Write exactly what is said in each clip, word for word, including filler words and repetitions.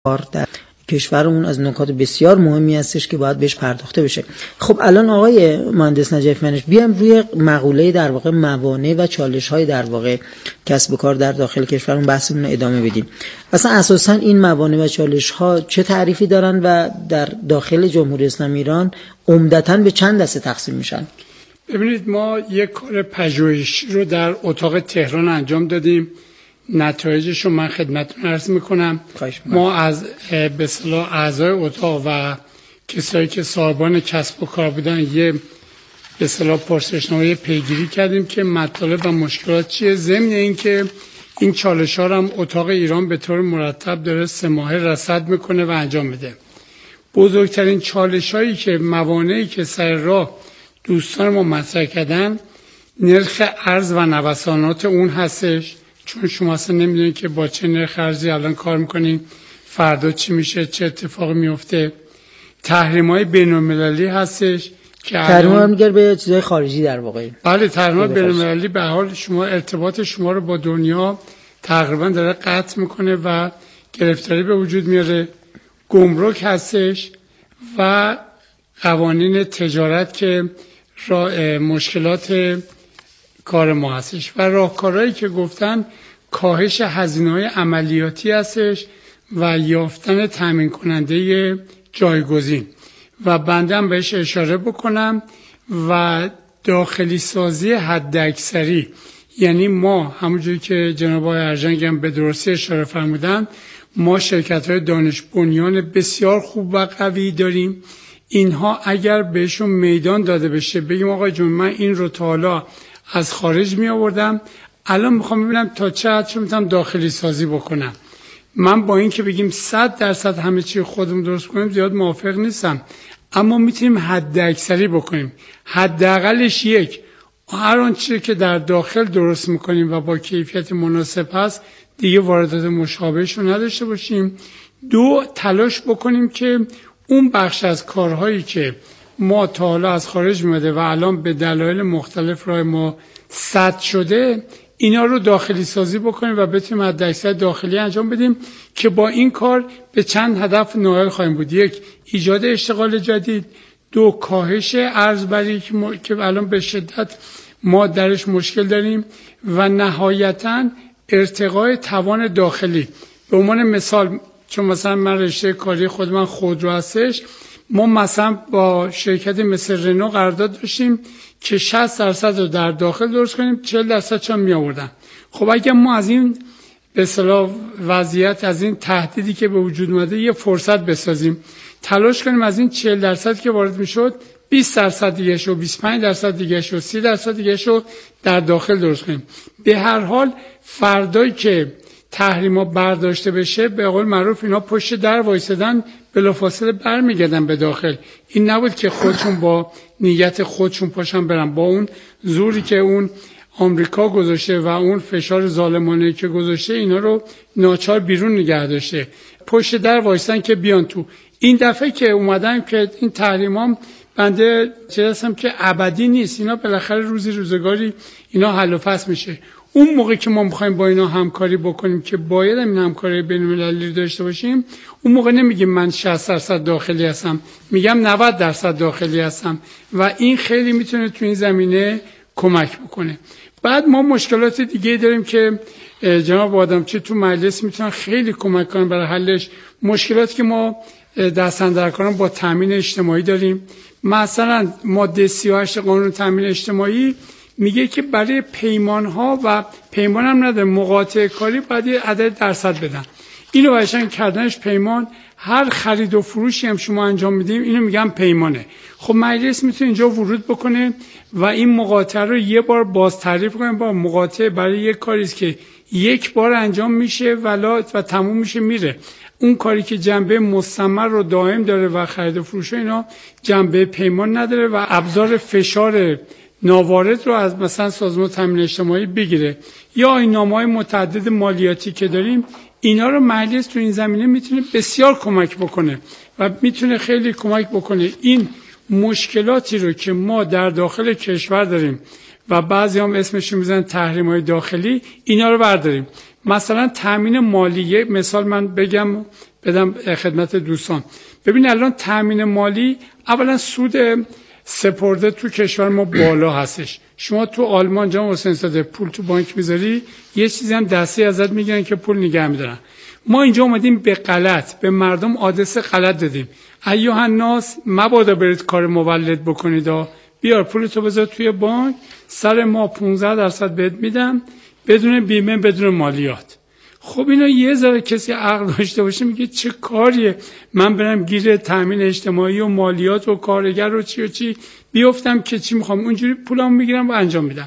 در کشورمون از نکات بسیار مهمی هستش که باید بهش پرداخته بشه. خب الان آقای مهندس نجف منش بیام روی مقوله در واقع موانع و چالش‌های در واقع کسب و کار در داخل کشورمون بحثمون رو ادامه بدیم. اصلا اساساً این موانع و چالش‌ها چه تعریفی دارن و در داخل جمهوری اسلامی ایران عمدتاً به چند دسته تقسیم میشن؟ ببینید، ما یک کار پژوهشی رو در اتاق تهران انجام دادیم. نتایجش رو من خدمتتون عرض میکنم. ما از به اصطلاح اعضای اتاق و کسایی که صاحبان کسب و کار بودن یه به اصطلاح پرسشنامه پیگیری کردیم که مطالب و مشکلات چیه، ضمن اینکه این چالش‌ها رو هم اتاق ایران به طور مرتب داره سه ماهه رصد میکنه و انجام میده. بزرگترین چالش‌هایی که موانعی که سر راه دوستان ما مطرح کردن، نرخ ارز و نوسانات اون هستش، چون شما اصلا نمیدونید که با چه نرخ ارزی الان کار میکنید، فردا چی میشه، چه اتفاقی میفته. تحریم‌های بین‌المللی هستش که تحریم‌ها میگه به چیزای خارجی در واقع. بله، تحریم‌های بین‌المللی به حال شما ارتباط شما رو با دنیا تقریبا داره قطع میکنه و گرفتاری به وجود میاره. گمرک هستش و قوانین تجارت که مشکلات کار ما هستش و راهکارهایی که گفتن کاهش هزینه‌های عملیاتی هستش و یافتن تامین کننده جایگزین. و بنده هم بهش اشاره بکنم و داخلی سازی حداکثری، یعنی ما همونجوری که جناب آقای ارژنگ هم به درستی اشاره فرمودن، ما شرکت‌های دانش بنیان بسیار خوب و قوی داریم. اینها اگر بهشون میدان داده بشه، بگیم آقا جون من این رو تا حالا از خارج می آوردم، الان میخوام ببینم تا چه حد چون میتونم داخلی سازی بکنم. من با این که بگیم صد درصد همه چی خودمون درست کنیم زیاد موافق نیستم، اما میتونیم حد اکثری بکنیم. حداقلش یک، هر آن چیزی که در داخل درست میکنیم و با کیفیت مناسب هست دیگه واردات مشابهش رو نداشته باشیم. دو، تلاش بکنیم که اون بخش از کارهایی که ما تا حالا از خارج میاده و الان به دلایل مختلف راه ما سد شده، اینا رو داخلی سازی بکنیم و بتونیم حداکثر داخلی انجام بدیم که با این کار به چند هدف نائل خواهیم بود. یک، ایجاد اشتغال جدید. دو، کاهش ارزبری که, م... که الان به شدت ما درش مشکل داریم. و نهایتاً ارتقای توان داخلی. به عنوان مثال، چون مثلا من رشته کاری خود من خودرو هستش، ما مثلا با شرکت مثل رنو قرارداد داشتیم که شصت درصد رو در داخل درست کنیم، چهل درصد چون می آوردن. خب اگه ما از این به اصطلاح وضعیت، از این تهدیدی که به وجود اومده یه فرصت بسازیم، تلاش کنیم از این چهل درصد که وارد میشد بیست درصد دیگه شو، بیست و پنج درصد دیگه شو، سی درصد دیگه شو در داخل درست کنیم. به هر حال فردایی که تحریما برداشته بشه، به قول معروف اینا پشت در وایسادن بلافاصله برمیگردن به داخل. این نبود که خودشون با نیت خودشون پاشن برن، با اون زوری که اون آمریکا گذاشته و اون فشار ظالمانه که گذاشته اینا رو ناچار بیرون نگه داشته، پشت در وایسادن که بیان تو. این دفعه که اومدن که این تحریمام بنده چه هستم که ابدی نیست، اینا بالاخره روزی روزگاری اینا حل و فصل میشه. اون موقع که ما میخوایم با اینا همکاری بکنیم که باید این همکاری بین‌المللی رو داشته باشیم، اون موقع نمیگیم من شصت درصد داخلی هستم، میگم نود درصد داخلی هستم و این خیلی میتونه تو این زمینه کمک بکنه. بعد ما مشکلات دیگه داریم که جناب آدمچی تو مجلس میتونن خیلی کمک کنن برای حلش. مشکلاتی که ما دستاندرکاران با تامین اجتماعی داریم، مثلا ماده سی و هشت قانون تامین اجتماعی میگه که برای پیمان ها و پیمان هم نداره، مقاطع کاری باید یه عدد درصد بدن. اینو باشن کردنش پیمان. هر خرید و فروشی هم شما انجام میدیم اینو میگم پیمانه. خب مجلس میتونه اینجا ورود بکنه و این مقاطع رو یه بار باز تعریف کنه. با مقاطع برای یک کاری است که یک بار انجام میشه ولا و تموم میشه میره. اون کاری که جنبه مستمر رو دائم داره و خرید و فروش اینا جنبه پیمان نداره و ابزار فشار ناوارد رو از مثلا سازمان تامین اجتماعی بگیره، یا آیین‌نامه‌های متعدد مالیاتی که داریم، اینا رو مجلس تو این زمینه میتونه بسیار کمک بکنه و میتونه خیلی کمک بکنه این مشکلاتی رو که ما در داخل کشور داریم و بعضی هم اسمشون میزنن تحریم‌های داخلی، اینا رو برداریم. مثلا تامین مالی، مثال من بگم بدم خدمت دوستان. ببین الان تامین مالی، اولا سود سپرده تو کشور ما بالا هستش. شما تو آلمان جناب حسین زاده پول تو بانک میذاری، یه چیزی هم دستی ازت میگیرن که پول نگه میدارن. ما اینجا اومدیم به غلط، به مردم آدرس غلط دادیم. ایها الناس مبادا برید کار مولد بکنید، بیار پولتو بذار توی بانک، سر ما پانزده درصد بهت میدم بدون بیمه بدون مالیات. خب اینا یه ذره کسی عقل داشته باشه میگه چه کاریه من برم گیر تامین اجتماعی و مالیات و کارگر و چی و چی بیافتم که چی میخوام اونجوری پولام میگیرم و انجام میدم.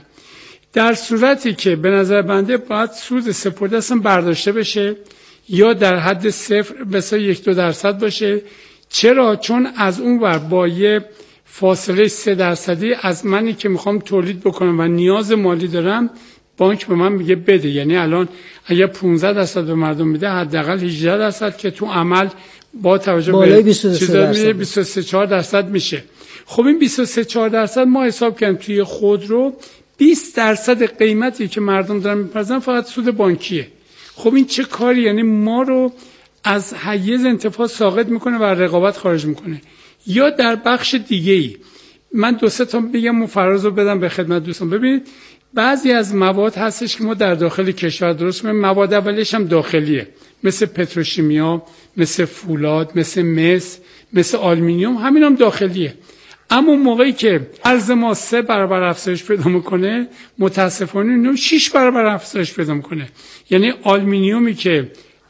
در صورتی که به نظر بنده باید سود سپرده اصلا برداشته بشه یا در حد صفر مثلا یک دو درصد باشه. چرا؟ چون از اون ور با یه فاصله سه درصدی از منی که میخوام تولید بکنم و نیاز مالی دارم بانک به من میگه بده. یعنی الان اگه پانزده درصد به مردم میده حداقل هجده درصد که تو عمل با توجه به چیزا میشه بیست و سه چهار درصد میشه. خب این بیست و سه چهار درصد ما حساب کردیم توی خودرو بیست درصد قیمتی که مردم دارن میپردازن فقط سود بانکیه. خب این چه کاری؟ یعنی ما رو از حیز انتفاع ساقط میکنه و رقابت خارج میکنه. یا در بخش دیگه ای من دو سه تا بگم و فراز رو بدم به خدمت دوستان. ببینید بعضی از مواد هستش که ما در داخل کشور درست می‌کنیم، مواد اولیش هم داخلیه، مثل پتروشیمیا، مثل فولاد، مثل مس، مثل آلومینیوم، همین هم داخلیه. اما موقعی که ارز ما سه برابر افزایش پیدا میکنه متاسفانه اینو شش برابر افزایش پیدا میکنه. یعنی آلومینیومی که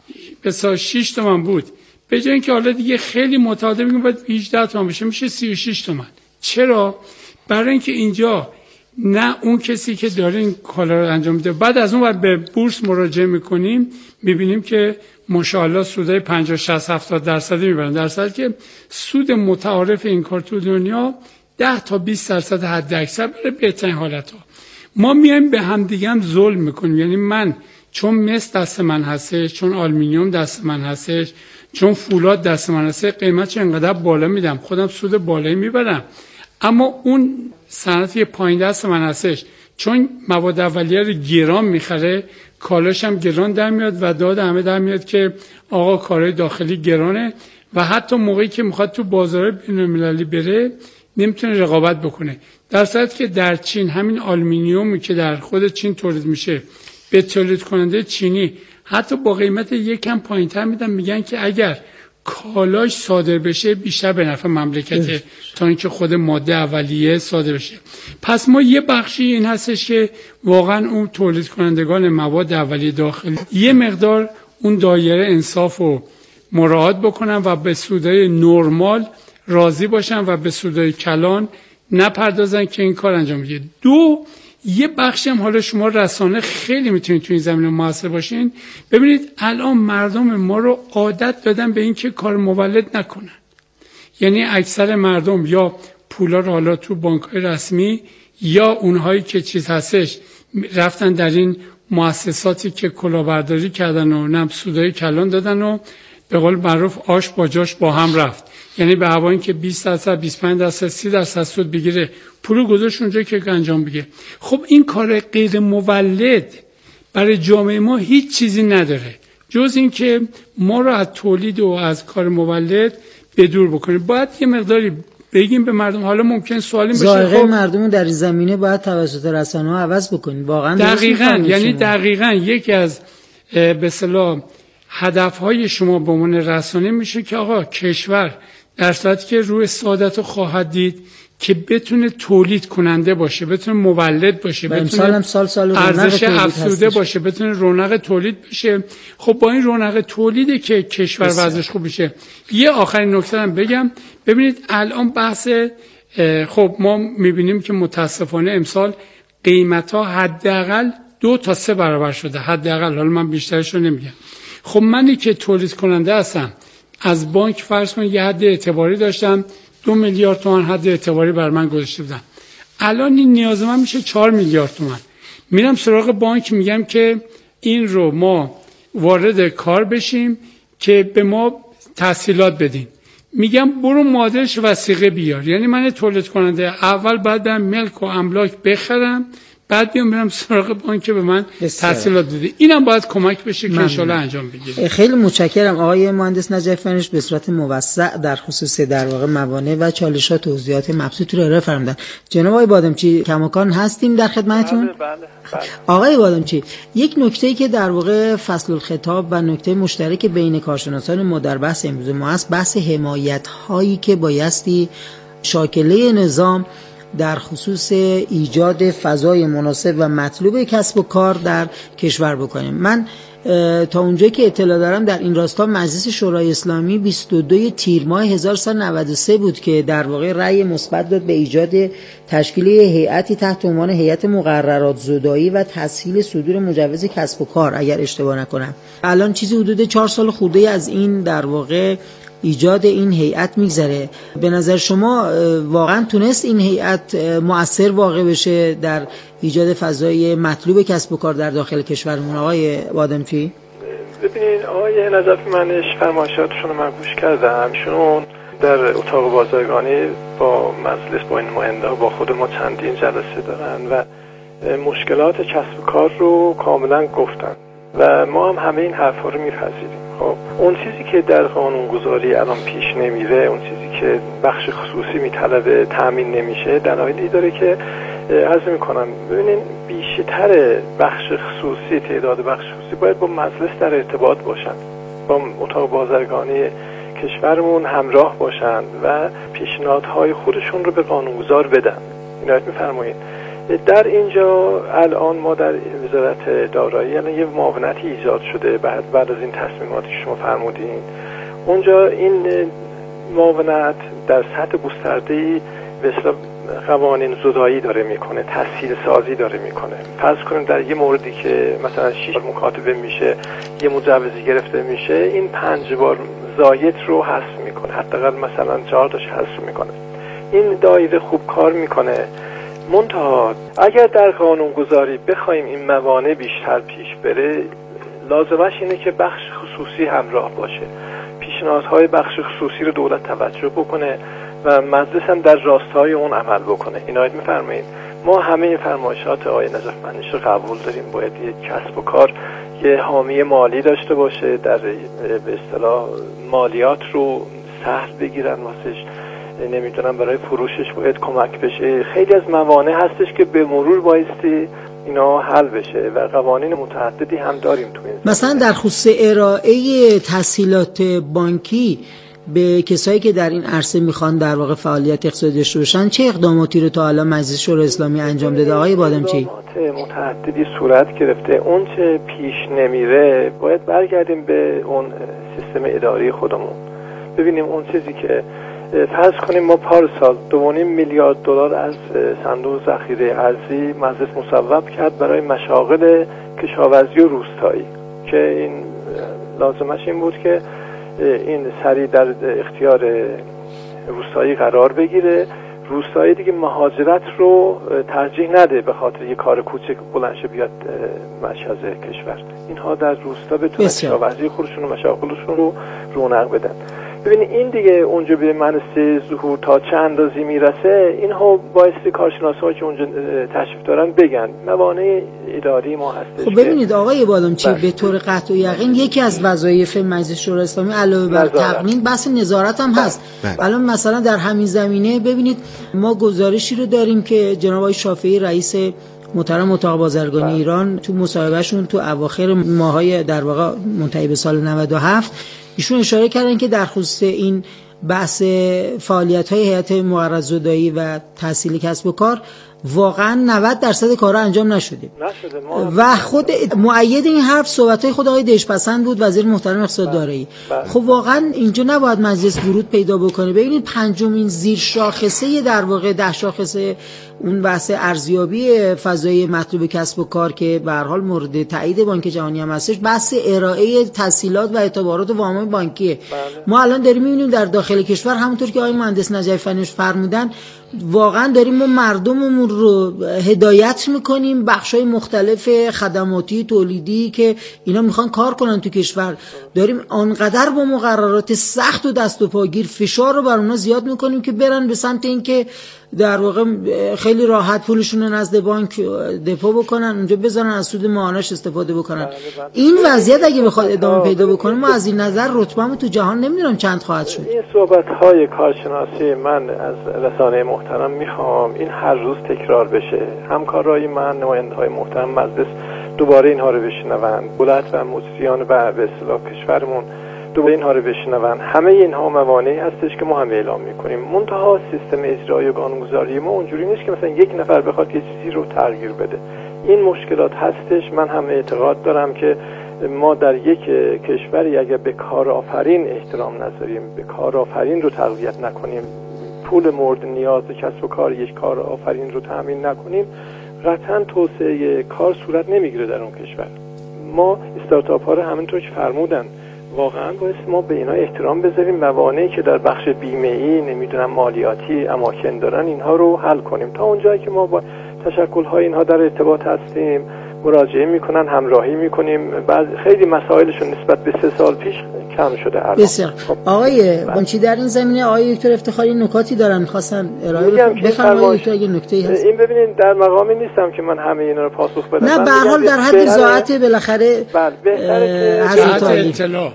مثلا شش تومن بود به جای اینکه حالا دیگه خیلی متعادل میگم باید هجده تومن بشه میشه سی و شش تومن. چرا؟ برای اینکه اینجا نه اون کسی که داره این کالا رو انجام میده، بعد از اون ور به بورس مراجعه میکنیم میبینیم که ماشاءالله سودای پنجاه شصت هفتاد درصدی میبرن، در صورتی که سود متعارف این کار تو دنیا ده تا بیست درصد حد اکثر برای بهترین حالتها. ما میایم به هم دیگه هم ظلم میکنیم. یعنی من چون مس دست من هستش، چون آلومینیوم دست من هستش، چون فولاد دست من هستش، قیمتش انقدر بالا میدم، خودم سود بالایی میبرم. اما اون صنعتی پایین دست من هستش چون مواد اولیه رو گران میخره، کالاش هم گران در میاد و داد همه در میاد که آقا کارهای داخلی گرانه و حتی موقعی که میخواد تو بازار بین‌المللی بره نمیتونه رقابت بکنه. در صورتی که در چین همین آلومینیومی که در خود چین تولید میشه به تولید کننده چینی حتی با قیمت یکم پایینتر میدن، میگن که اگر کالاش صادر بشه بیشتر به نفع مملکته تا اینکه خود ماده اولیه صادر بشه. پس ما یه بخشی این هستش که واقعا اون تولید کنندگان مواد اولیه داخلی یه مقدار اون دایره انصاف رو مراعات بکنن و به سودای نرمال راضی باشن و به سودای کلان نپردازن که این کار انجام بده. دو، یه بخشی هم حالا شما رسانه خیلی میتونید تو این زمینه موثر باشین. ببینید الان مردم ما رو عادت دادن به این که کار مولد نکنن. یعنی اکثر مردم یا پولا رو حالا تو بانک‌های رسمی یا اونهایی که چیز هستش رفتن در این مؤسساتی که کلاهبرداری کردن و نم سودای کلان دادن و به قول معروف آش با جاش با هم رفت. یعنی به هوای که بیست درصد بیست و پنج درصد سی درصد سود بگیره پولو گذاشت اونجا که انجام بگیره. خب این کار غیر مولد برای جامعه ما هیچ چیزی نداره جز این که ما رو از تولید و از کار مولد بدور بکنه. باید یه مقداری بگیم به مردم. حالا ممکن سوالی بشه ظاهر خب مردم در این زمینه باید توسط رسانه‌ها عوض بکنید. واقعا دقیقاً یعنی دقیقاً یکی از به اصطلاح هدفهای شما به عنوان رسانه میشه که آقا کشور در صورتی که روی سعادت رو خواهد دید که بتونه تولید کننده باشه، بتونه مولد باشه، بتونه سال سال ارزش افزوده باشه، بتونه رونق تولید بشه. خب با این رونق تولیده که کشور وضعش خوب بشه. یه آخرین نکته هم بگم. ببینید الان بحث خب ما میبینیم که متاسفانه امسال قیمت ها حداقل دو تا سه برابر شده، حداقل. حالا من بیشترش رو نمیگم. خب منی که تولید کننده هستم از بانک فرض کن یه حد اعتباری داشتم، دو میلیارد تومان حد اعتباری بر من گذاشته بودن. الان این نیاز من میشه چهار میلیارد تومان. میرم سراغ بانک میگم که این رو ما وارد کار بشیم که به ما تسهیلات بدین. میگم برو معادلش وثیقه بیار. یعنی من تولید کننده اول باید برم ملک و املاک بخرم، بعد بیام برم سراغ بانک که به من تحصیلات داده. اینم باید کمک بشه که ان شاءالله انجام بگیره. خیلی متشکرم آقای مهندس نجف فنش، به صورت موسع در خصوص در واقع موانع و چالش‌ها توضیحات مبسوط رو ارائه فرمودن. جناب آقای بادامچی کماکان هستیم در خدمتتون. بله بله بله. آقای بادامچی، یک نکته‌ای که در واقع فصل الخطاب و نکته مشترک بین کارشناسان ما در بحث امروز ما است، بحث حمایت‌هایی که بایستی شاکله نظام در خصوص ایجاد فضای مناسب و مطلوب کسب و کار در کشور بکنیم. من تا اونجایی که اطلاع دارم در این راستا مجلس شورای اسلامی بیست و دو تیر ماه هزار و سیصد و نود و سه بود که در واقع رأی مثبت داد به ایجاد تشکیل هیئتی تحت عنوان هیئت مقررات زدایی و تسهیل صدور مجوز کسب و کار، اگر اشتباه نکنم. الان چیزی حدود چهار سال خورده از این در واقع ایجاد این هیئت میگذره. به نظر شما واقعا تونست این هیئت مؤثر واقع بشه در ایجاد فضای مطلوب کسب و کار در داخل کشورمون؟ آقای بادامچی؟ ببینید آقای نجف منش فرمایشاتشون رو من گوش کردم. ایشون در اتاق بازرگانی با مجلس با این نماینده با خود ما چندین جلسه دارن و مشکلات کسب و کار رو کاملا گفتن و ما هم همه این حرفا رو میپذیریم. خب اون چیزی که در قانونگذاری الان پیش نمیره، اون چیزی که بخش خصوصی میطلبه تامین نمیشه، دلایلی داره که عرض میکنم. ببینین بیشتر بخش خصوصی، تعداد بخش خصوصی باید با مجلس در ارتباط باشن، با اتاق بازرگانی کشورمون همراه باشن و پیشنهادهای خودشون رو به قانونگذار بدن. اینو میفرمایید. در اینجا الان ما در وزارت دارایی الان یه معاونتی ایجاد شده بعد بعد از این تصمیماتی که شما فرمودین. اونجا این معاونت در سطح گسترده‌ای به اصطلاح قوانین زدایی داره میکنه، تسهیل سازی داره میکنه. فرض کنیم در یه موردی که مثلا شش مکاتبه میشه، یه مجوزی گرفته میشه، این پنج بار زاید رو حذف میکنه، حداقل مثلا چهار تاش حذف میکنه. این دایره خوب کار میکنه. منتها اگر در قانونگذاری بخوایم این موانع بیشتر پیش بره، لازمش اینه که بخش خصوصی همراه باشه، پیشنهادهای بخش خصوصی رو دولت توجه بکنه و مجلس هم در راستای اون عمل بکنه. اینایت میفرمایید ما همه این فرمایشات آقای نجف منش رو قبول داریم. باید یک کسب و کار یه حامی مالی داشته باشه، در به اصطلاح مالیات رو سهل بگیرن واسش، نمیدونم برای فروشش باید کمک بشه. خیلی از موانع هستش که به مرور بایستی اینا حل بشه و قوانین متعددی هم داریم تو این. مثلا در خصوص ارائه تسهیلات بانکی به کسایی که در این عرصه میخوان در واقع فعالیت اقتصادی داشته باشن، چه اقداماتی رو تا حالا مجلس شورای اسلامی انجام داده آقای بادامچی؟ اقدامات متعددی صورت گرفته. اون چه پیش نمیره باید برگردیم به اون سیستم اداری خودمون، ببینیم اون چیزی که فرض کنیم ما پارسال دو و نیم میلیارد دلار از صندوق ذخیره ارزی مجلس مصوب کرد برای مشاغل کشاورزی و روستایی که این لازمش این بود که این سریع در اختیار روستایی قرار بگیره، روستایی دیگه مهاجرت رو ترجیح نده به خاطر یه کار کوچک بلندشه بیاد مرکز کشور. اینها در روستا بتونن کشاورزی خودشون و مشاغلشون رو رونق بدن. ببینید این دیگه اونجا به منصه ظهور تا چه اندازی میرسه، اینها بایستی کارشناسا که اونجا تشریف دارن بگن. موانع اداری ما هستش. خب ببینید آقای بادامچی، به طور قطع و یقین یکی از وظایف مجلس شورای اسلامی علاوه بر تقنین بحث نظارت هم هست. الان مثلا در همین زمینه ببینید ما گزارشی رو داریم که جناب آقای شافعی رئیس محترم اتاق بازرگانی بله. ایران تو مصاحبهشون تو اواخر ماهای در واقع منتهی به سال نود و هفت ایشون اشاره کردن که در خصوص این بحث فعالیت‌های هیئت مقررات زدایی و تسهیل کسب و کار واقعا نود درصد کارا انجام نشده. نشده و خود مؤید این حرف صحبت‌های خود آقای دهشت‌پسند بود، وزیر محترم اقتصاد دارایی. خب واقعا اینجا نباید مجلس ورود پیدا بکنه. ببینید پنجمین زیر شاخصه در واقع ده شاخصه اون بحث ارزیابی فضای مطلوب کسب و کار که به هر حال مورد تایید بانک جهانی هم هستش، بحث ارائه تسهیلات و اعتبارات وام بانکیه. بله. ما الان داریم می‌بینیم در داخل کشور همونطور که آقای مهندس نجف فنش فرمودن، واقعا داریم ما مردممون رو هدایت میکنیم بخشای مختلف خدماتی تولیدی که اینا میخوان کار کنن تو کشور، داریم آنقدر با مقررات سخت و دست و پاگیر فشار رو بر اونا زیاد میکنیم که برن به سمت این که در واقع خیلی راحت پولشون رو نزد بانک دپو بکنن، اونجا بذارن از سود ماهانش استفاده بکنن. این وضعیت اگه بخواد ادامه پیدا بکنه ما از این نظر رتبه‌مون تو جهان نمیدونم چند خواهد شد. این صحبت‌های کارشناسی من از رسانه محترم میخوام این هر روز تکرار بشه. همکارای من، نماینده‌های محترم مجلس دوباره اینها رو بشنون، دولت و مجریان و به اصطلاح کشورمون دوباره اینها رو بشنون. همه اینها موانعی هستش که ما هم اعلام میکنیم. منتها سیستم اجرایی و قانونگذاری ما اونجوری نیست که مثلا یک نفر بخواد یه چیزی رو تغییر بده. این مشکلات هستش. من هم اعتقاد دارم که ما در یک کشوری اگر به کارآفرین احترام نذاریم، به کارآفرین رو تقویت نکنیم، پول مورد نیاز کسب و کار یک کارآفرین رو تامین نکنیم، قطعا توسعه کار صورت نمیگیره در اون کشور. ما استارتاپ ها رو همونطور که فرمودن واقعا باید ما به اینا احترام بذاریم، موانعی که در بخش بیمه‌ای نمیدونم مالیاتی اماکن دارن اینها رو حل کنیم. تا اونجایی که ما با تشکل های اینها در ارتباط هستیم، مراجعه میکنن، همراهی میکنیم، بعض خیلی مسائلشون نسبت به سه سال پیش کم شده الان. بسیار. آقای بانچی در این زمینه آقای دکتر افتخاری نکاتی دارن می‌خواستن ارائه بفرمایید دکتر اگه نکته‌ای هست. این ببینید در مقامی نیستم که من همه اینا رو پاسخ بدم. نه به هر حال در حد ذات بالاخره بله بهتره که حضرت اطلاع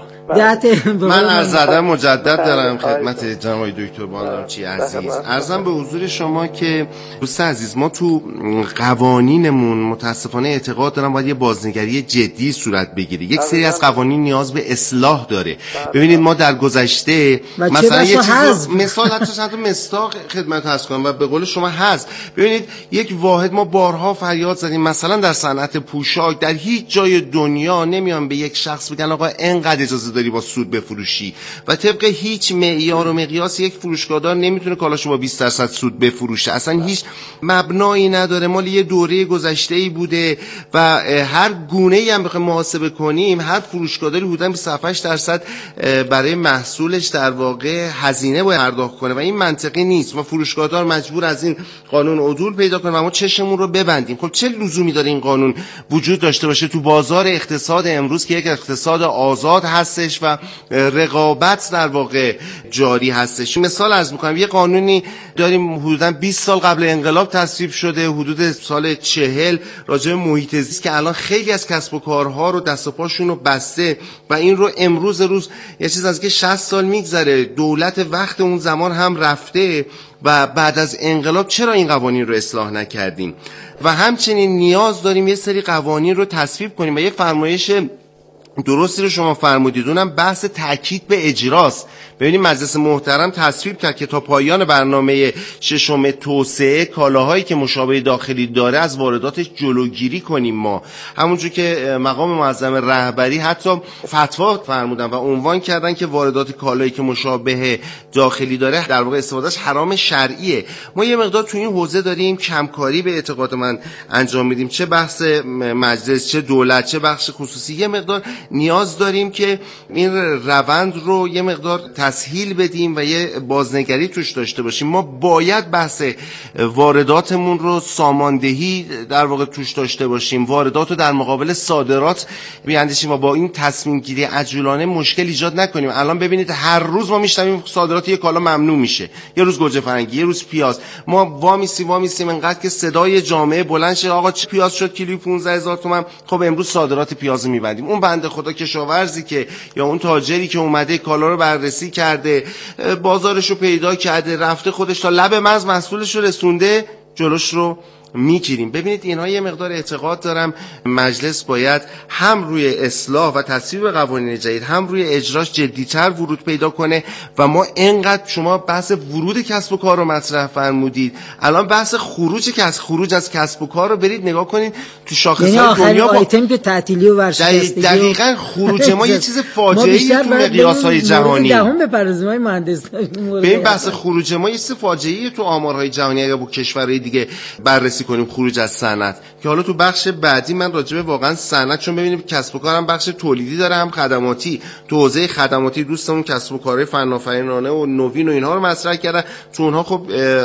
من عرض ادب مجدد دارم خدمت جناب دکتر بانامچی عزیز. عرضم به حضور شما که دوست عزیز ما تو قوانینمون متاسفانه اعتقاد دارم باید یه بازنگری جدی صورت بگیره. یک سری از قوانین نیاز به اصلاح داره. ببینید ما در گذشته مثلا یه چیز مثال حتی چند تا مستاق خدمت عرض کنم و به قول شما هست. ببینید یک واحد ما بارها فریاد زدیم مثلا در صنعت پوشاک در هیچ جای دنیا نمیان به یک شخص بگن آقا اینقدر اجازه داری با سود بفروشی و طبق هیچ معیار و مقیاس یک فروشگاهدار نمیتونه کالاشو با بیست درصد سود بفروشه. اصلا هیچ مبنایی نداره. مال یه دوره گذشته‌ای بوده و هر گونه‌ای هم بخوایم محاسبه کنیم هر فروشگاهداری حدوداً بیست و هفت درصد برای محصولش در واقع هزینه باید پرداخت کنه و این منطقی نیست. ما فروشگاهدار مجبور از این قانون عدول پیدا کنیم و ما چشمون رو ببندیم. خب چه لزومی داره این قانون وجود داشته باشه تو بازار اقتصاد امروز که یک اقتصاد آزاد هست و رقابت در واقع جاری هستش؟ مثال عرض می‌کنم یه قانونی داریم حدوداً بیست سال قبل انقلاب تصویب شده، حدود سال چهل راجع به محیط زیست که الان خیلی از کسب و کارها رو دست و پاشون رو بسته و این رو امروز روز یه چیز از که شصت سال میگذره دولت وقت اون زمان هم رفته و بعد از انقلاب چرا این قوانین رو اصلاح نکردیم؟ و همچنین نیاز داریم یه سری قوانین رو تصویب کنیم و یه فرمایش درستی رو شما فرمودید اونم بحث تاکید به اجراست. ببینید مجلس محترم تصویب کرد که تا پایان برنامه ششم توسعه کالاهایی که مشابه داخلی داره از وارداتش جلوگیری کنیم. ما همونجور که مقام معظم رهبری حتی فتوا فرمودن و عنوان کردن که واردات کالایی که مشابه داخلی داره در واقع استفادهش حرام شرعیه. ما یه مقدار تو این حوزه داریم کمکاری به اعتقاد من انجام میدیم، چه بحث مجلس چه دولت چه بخش خصوصی. یه مقدار نیاز داریم که این روند رو یه مقدار تسهیل بدیم و یه بازنگری توش داشته باشیم. ما باید بحث وارداتمون رو ساماندهی در واقع توش داشته باشیم، واردات رو در مقابل صادرات بیاندیشیم و با این تصمیم گیری عجولانه مشکل ایجاد نکنیم. الان ببینید هر روز ما میشنویم صادرات یه کالا ممنوع میشه، یه روز گوجه فرنگی، یه روز پیاز. ما وامیسی وامیسیم انقدر که صدای جامعه بلند شه آقا چه پیاز شد کیلویی پانزده هزار تومان. خب امروز صادرات پیاز میبندیم. اون بنده خدا کشاورزی که یا اون تاجری که اومده کالا رو بررسی کرده، بازارش رو پیدا کرده، رفته خودش تا لب مرز محصولش رو رسونده، جلوش رو میگیریم. ببینید اینها یه مقدار اعتقاد دارم مجلس باید هم روی اصلاح و تصویب قوانین جدید هم روی اجراش جدی‌تر ورود پیدا کنه و ما اینقدر شما بحث ورود کسب و کار رو مطرح فرمودید، الان بحث خروج کسب خروج از کسب و کار رو برید نگاه کنین تو شاخص‌های دنیا با آیتم که تعطیلی و ورشکستگی دقیقاً خروج ما یه چیز فاجعه‌ای تو مقیاس‌های جهانی. دهم به پرزمای مهندس ببین بحث خروج ما یه چیز فاجعه‌ای تو آمارهای جهانی اگه با کشورهای دیگه بررسی بررسی کنیم خروج از صنعت، که حالا تو بخش بعدی من راجع به واقعا صنعت، چون ببینیم کسب و کارم بخش تولیدی داره هم خدماتی، تو حوزه خدماتی دوستمون کسب و کارهای فناوریانه و نوین و اینها رو مطرح کردن، تو اونها خب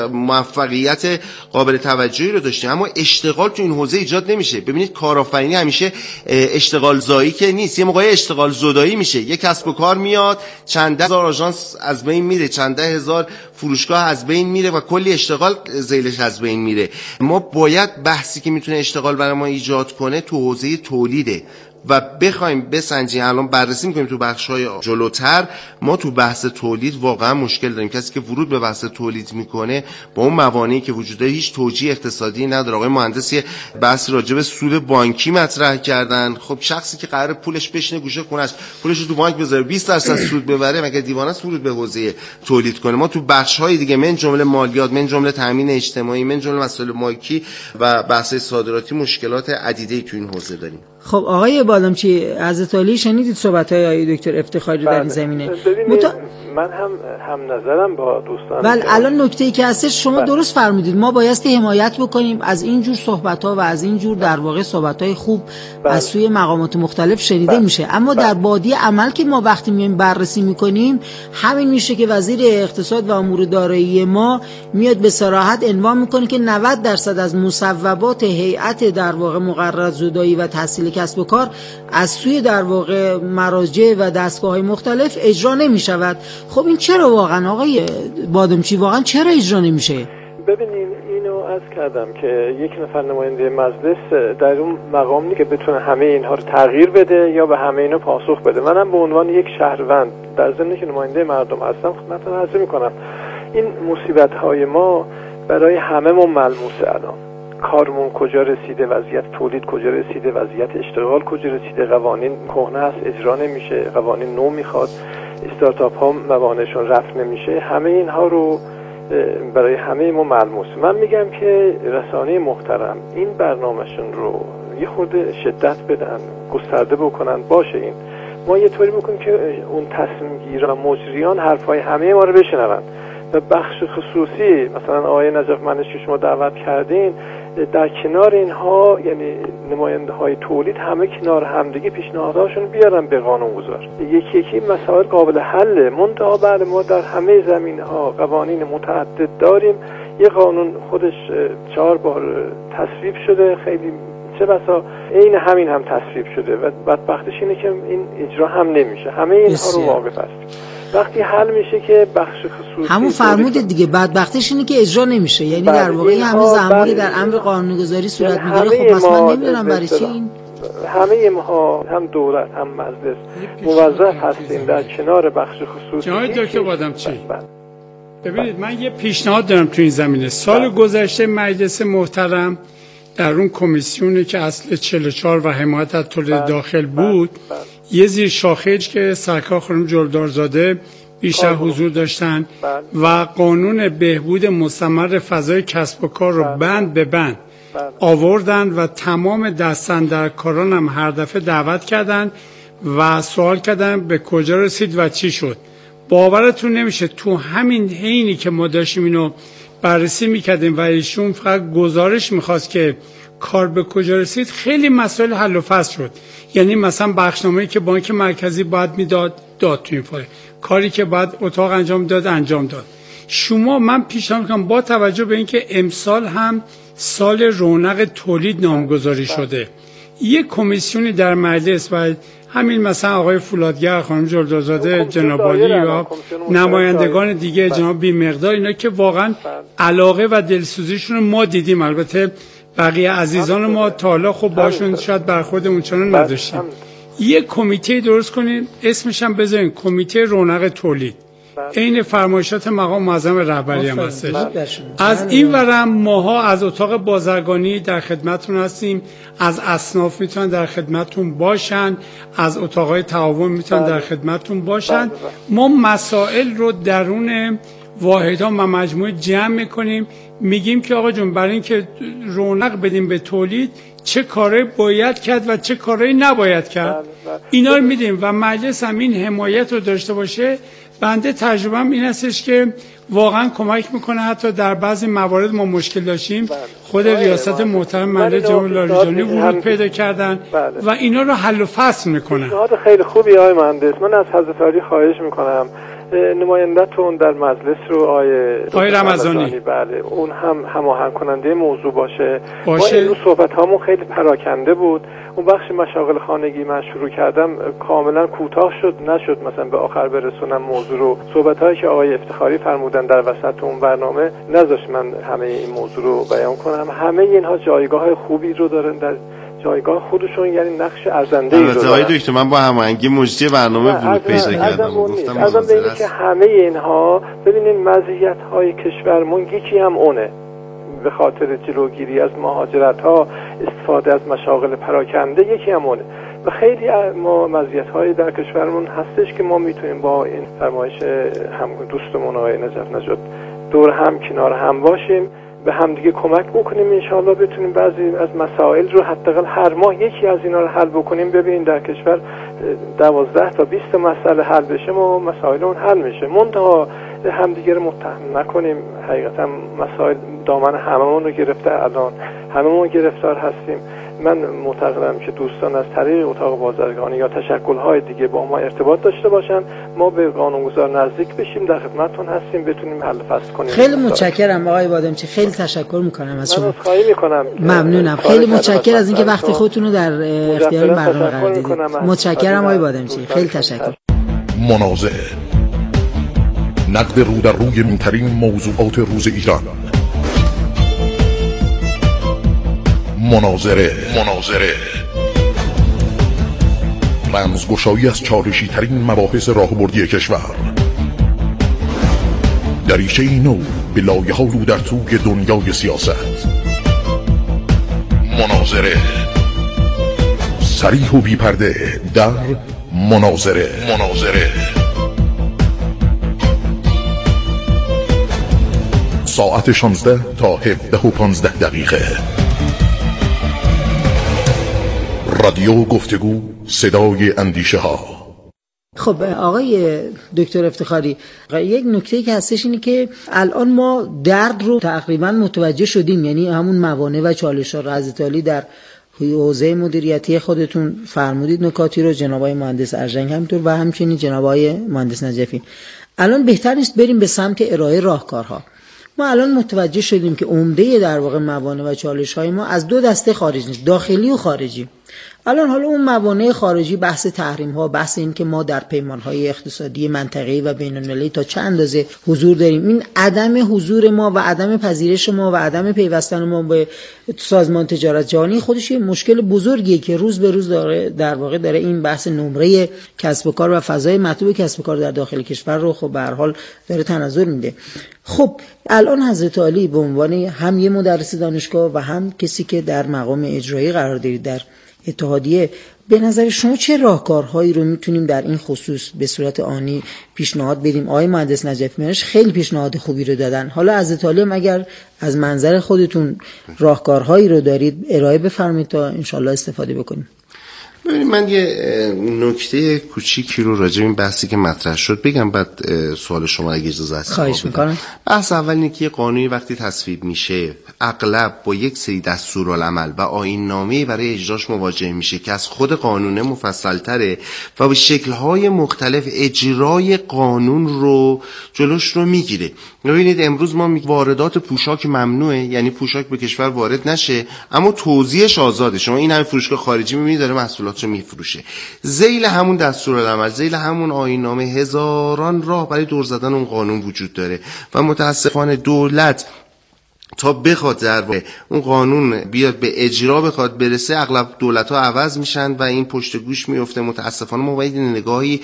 موفقیت قابل توجهی رو داشتیم، اما اشتغال تو این حوزه ایجاد نمیشه. ببینید کارآفرینی همیشه اشتغال زایی که نیست، یه موقعی اشتغال زدایی میشه. یک کسب و کار میاد، چند ده هزار آژانس از بین میره، چند ده هزار فروشگاه از بین میره و کلی اشتغال زیلش از بین میره. ما باید بحثی که میتونه اشتغال برای ما ایجاد کنه تو حوزه تولیده و بخوایم بسنجیم. الان بررسی میکنیم تو بخش‌های جلوتر، ما تو بحث تولید واقعا مشکل داریم. کسی که ورود به بحث تولید میکنه با اون موانعی که وجود داره هیچ توجیه اقتصادی نداره. آقای مهندسی بحث راجع به سود بانکی مطرح کردن. خب شخصی که قرار پولش بشینه گوشه خونش، پولش رو تو بانک بذاره بیست درصد سود ببره، مگه دیوانه است ورود به حوزه تولید کنه؟ ما تو بخش‌های دیگه من جمله مالیات، من جمله تامین اجتماعی، من جمله مسائل مالکی و بحث صادراتی مشکلات عدیده‌ای تو این حوزه داریم. خب آقای بادامچی، حضرت علی شنیدید صحبت‌های آقای دکتر افتخاری در این زمینه؟ متا... من هم هم نظرم با دوستان. بله، الان نکته‌ای که هستش شما بله. درست فرمودید، ما بایستی حمایت بکنیم از این جور صحبت‌ها و از این جور در واقع صحبت‌های خوب بله. از سوی مقامات مختلف شنیده بله. میشه، اما بله. در بادی عمل که ما وقتی میایم بررسی میکنیم همین میشه که وزیر اقتصاد و امور دارایی ما میاد به صراحت عنوان میکنه که نود درصد از مصوبات هیئت در واقع مقررات زدایی و تحصیل کسب و کار از سوی در واقع مراجع و دستگاه‌های مختلف اجرا نمی‌شود. خب این چرا واقعا آقای بادامچی، واقعا چرا اجرا نمیشه؟ ببینین اینو عرض کردم که یک نفر نماینده مجلس در اون مقام نیست که بتونه همه اینها رو تغییر بده یا به همه اینا پاسخ بده. منم به عنوان یک شهروند در ضمن که نماینده مردم هستم خدمتتون عرض می‌کنم این مصیبت‌های ما برای هممون ملموسه. الان کارمون کجا رسیده، وضعیت تولید کجا رسیده، وضعیت اشتغال کجا رسیده، قوانین کهنه است اجرا نمیشه، قوانین نو میخواد، استارتاپ ها موانعشون رفع نمیشه. همه اینها رو برای همه ما ملموس. من میگم که رسانه محترم این برنامهشون رو یه خورده شدت بدن، گسترده بکنن. باشه این ما یه طوری بکنیم که اون تصمیم گیران و مجریان حرفای همه ما رو بشنون و بخش خصوصی مثلا آقای نجف منش که شما دعوت کردین در کنار اینها، یعنی نماینده های تولید، همه کنار همدیگه پیشنهادهاشون بیارن به قانونگذار. یکی یکی مسائل قابل حله. منتها بله ما در همه زمینه‌ها قوانین متعدد داریم. یه قانون خودش چهار بار تصویب شده، خیلی چه بسا عین همین هم تصویب شده و بدبختش اینه که این اجرا هم نمیشه. همه اینها رو واقف هست. وقتی حل میشه که بخش خصوصی همون فرمودید دیگه، بدبختش اینه که اجرا نمیشه. یعنی در واقع همین زحماتی در امر قانونگذاری صورت میگیره. خب پس من نمیدونم برای چی این همه ما هم دولت هم مجلس موظف هستیم در کنار بخش خصوصی. جناب دکتر بادامچی، ببینید من یه پیشنهاد دارم تو این زمینه. سال گذشته مجلس محترم در اون کمیسیونی که اصل چهل و چهار و حمایت از تولید داخل بود، یه زیر شاخه‌ای که سرکار خانم جلدارزاده بیشتر حضور داشتن و قانون بهبود مستمر فضای کسب و کار رو بند به بند آوردن و تمام دستاندرکاران هم هر دفعه دعوت کردن و سوال کردن به کجا رسید و چی شد. باورتون نمیشه تو همین حینی که ما داشتیم اینو بررسی میکردیم و ایشون فقط گزارش میخواست که کار به کجا رسید، خیلی مسائل حل و فصل شد. یعنی مثلا بخشنامه‌ای که بانک مرکزی باید میداد داد تو این فایل، کاری که باید اتاق انجام داد انجام داد. شما من پیشنهاد میکنم با توجه به اینکه امسال هم سال رونق تولید نامگذاری شده، یک کمیسیونی در مجلس و همین مثلا آقای فولادگر، خانم جلدارزاده، جناب عالی و نمایندگان دیگه، جناب بی‌مقدار، اینا که واقعا علاقه و دلسوزیشون ما دیدیم. البته بقیه عزیزان ما تا حالا خب باشون شاید برخورد اونچنان نداشتیم. یک کمیته درست کنین، اسمش هم بذارین کمیته رونق تولید، عین فرمایشات مقام معظم رهبری هم هستش. از این ورم ماها از اتاق بازرگانی در خدمتتون هستیم، از اصناف میتونن در خدمتتون باشن، از اتاقهای تعاون میتونن در خدمتتون باشن. ما مسائل رو درون واحدها و مجموعه جمع میکنیم، میگیم که آقا جون برای اینکه رونق بدیم به تولید چه کارهایی باید کرد و چه کارهایی نباید کرد، اینا رو میدیم و مجلس هم این حمایت رو داشته باشه بنده تجربه‌ام این هستش که واقعا کمک میکنه. حتی در بعضی موارد ما مشکل داشتیم خود ریاست محترم مجلس جناب لاریجانی ورود پیدا کردن و اینا رو حل و فصل میکنن. پیشنهاد خیلی خوبی آقای مهندس. من از حضرت عالی خواهش میکنم نماینده‌تون در مجلس رو آقای آقای رمضانی، بله، اون هم هماهنگ کننده موضوع باشه. باشه. ما امروز صحبت هامون خیلی پراکنده بود. اون بخش مشاغل خانگی من شروع کردم کاملا کوتاه شد، نشد مثلا به آخر برسونم موضوع رو. صحبت هایی که آقای افتخاری فرمودن در وسط اون برنامه نذاشت من همه این موضوع رو بیان کنم. همه اینها جایگاه خوبی رو دارن در جایگاه خودشون، یعنی نقش ارزنده ای رو دارن. آقای دکتر من با هماهنگی مجری برنامه ورود پیدا کردم و گفتم مناظره است. که همه اینها ببینید مزیت های کشورمون یکی هم اونه، به خاطر جلوگیری از مهاجرت ها، استفاده از مشاغل پراکنده، یکی هم اونه. و خیلی ما مزیت هایی در کشورمون هستش که ما میتونیم با این فرمایش هم دوستمون آقای نجف نژاد دور هم کنار هم باشیم، به هم دیگه کمک بکنیم، انشاءالله بتونیم بعضی از مسائل رو حداقل هر ماه یکی از اینا رو حل بکنیم. ببین در کشور دوازده تا بیست مسئله حل بشه و مسائل اون حل میشه. منتها هم دیگه رو متهم نکنیم. حقیقتا مسائل دامن هممون رو گرفته، الان هممون گرفتار هستیم. من معتقدم که دوستان از طریق اتاق بازرگانی یا تشکل‌های دیگه با ما ارتباط داشته باشن، ما به قانونگذار نزدیک بشیم، در خدمتتون هستیم، بتونیم حل فصل کنیم. خیلی متشکرم آقای بادمچی، خیلی تشکر میکنم از شما. من خواهی میکنم. ممنونم، خیلی متشکرم از اینکه وقت خودتون رو در اختیار برنامه قرار دادید. متشکرم آقای بادمچی، خیلی تشکر. منازعه، نقد رو در روی مهمترین موضوعات روز ایران. مناظره مناظره رمزگشایی از چالشی ترین مباحث راهبردی کشور. دریچه نو به لایه ها رو در توی دنیای سیاست. مناظره، صریح و بی پرده در مناظره مناظره ساعت شانزده تا هفده و پانزده دقیقه. رادیو گفتگو، صدای اندیشه ها. خب آقای دکتر افتخاری، یک نکته که هستش اینه که الان ما درد رو تقریبا متوجه شدیم، یعنی همون موانع و چالش ها رو حضرت عالی در حوزه مدیریتی خودتون فرمودید، نکاتی رو جناب آقای مهندس ارژنگ همینطور و همچنین جناب آقای مهندس نجفی. الان بهتر نیست بریم به سمت ارائه راهکارها. ما الان متوجه شدیم که عمده در واقع موانع و چالش های ما از دو دسته خارج نیست، داخلی و خارجی. الان حالا اون موانع خارجی، بحث تحریم ها، بحث این که ما در پیمان های اقتصادی منطقه‌ای و بین المللی تا چند اندازه حضور داریم، این عدم حضور ما و عدم پذیرش ما و عدم پیوستن ما به سازمان تجارت جهانی خودش یه مشکل بزرگیه که روز به روز داره در واقع داره این بحث نمره کسب و کار و فضای مطلوب کسب و کار در داخل کشور رو خب به هر حال داره تناظر میده. خب الان حضرت عالی به عنوان هم یه مدرس دانشگاه و هم کسی که در مقام اجرایی قرار دارید در اتحادیه، به نظر شما چه راهکارهایی رو میتونیم در این خصوص به صورت آنی پیشنهاد بدیم؟ آقای مهندس نجف منش خیلی پیشنهاد خوبی رو دادن. حالا از تعالیم اگر از منظر خودتون راهکارهایی رو دارید ارائه بفرمایید تا انشالله استفاده بکنیم. ببینید من یه نکته کوچیکی رو راجع به این بحثی که مطرح شد بگم، بعد سوال شما اگه اجازه هست خواهش میکنم. بحث اول اینه که قانونی وقتی تصویب میشه اغلب با یک سری دستورالعمل و آیین‌نامه‌ای برای اجراش مواجه میشه که از خود قانون مفصل‌تره و به شکل‌های مختلف اجرای قانون رو جلوش رو میگیره. ببینید امروز ما واردات پوشاک ممنوعه، یعنی پوشاک به کشور وارد نشه، اما توزیعش آزاده. شما این همه فروشگاه خارجی می‌بینید داره محصولات رو میفروشه. ذیل همون دستورالعمل، ذیل همون آیین‌نامه، هزاران راه برای دور زدن اون قانون وجود داره و متاسفانه دولت تا بخواد در واقع اون قانون بیاد به اجرا بخواد برسه، اغلب دولت‌ها عوض میشن و این پشت گوش میفته. متاسفانه ما باید نگاهی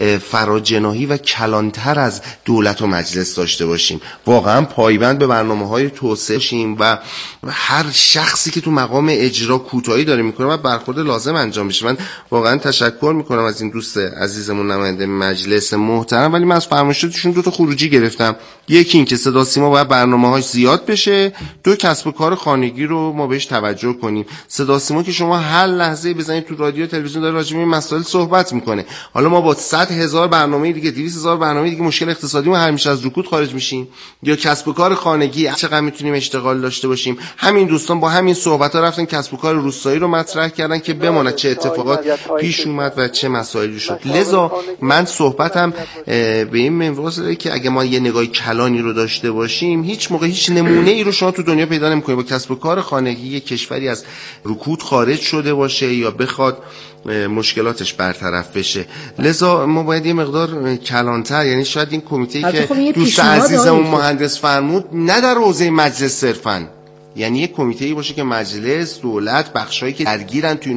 فراجناحی و کلانتر از دولت و مجلس داشته باشیم، واقعا پایبند به برنامه‌های توسعه شیم و هر شخصی که تو مقام اجرا کوتاهی داره میکنه و برخورد لازم انجام بشه. من واقعا تشکر میکنم از این دوست عزیزمون نماینده مجلس محترم، ولی من از فرمایشاتشون دو تا خروجی گرفتم. یکی این که صدا سیما باید برنامه‌هاش زیاد بشه که دو کسب و کار خانگی رو ما بهش توجه کنیم. صدا سیما که شما هر لحظه بزنید تو رادیو تلویزیون داره راجع به این مسائل صحبت میکنه. حالا ما با صد هزار برنامه دیگه، دویست هزار برنامه دیگه مشکل اقتصادی ما همیشه از رکود خارج میشیم. یا کسب و کار خانگی چقدر میتونیم اشتغال داشته باشیم. همین دوستان با همین صحبت ها رفتن کسب و کار روستایی رو مطرح کردن که بماند چه اتفاقات پیش اومد و چه مسائلی شد. لذا من صحبتم به این منوال که اگه ما یه نگاه کلانی رو داشته باشیم، هیچ موقع هیچ نمونه ای رو شما تو دنیا پیدا نمی‌کنید با کسب و کار خانگی یک کشوری از رکود خارج شده باشه یا بخواد مشکلاتش برطرف بشه. لذا ما باید یه مقدار کلانتر، یعنی شاید این کمیته‌ای که خب دوست عزیزمون مهندس فرمود نه در حوزه مجلس صرفاً، یعنی یه کمیته‌ای باشه که مجلس، دولت، بخشایی که درگیرن توی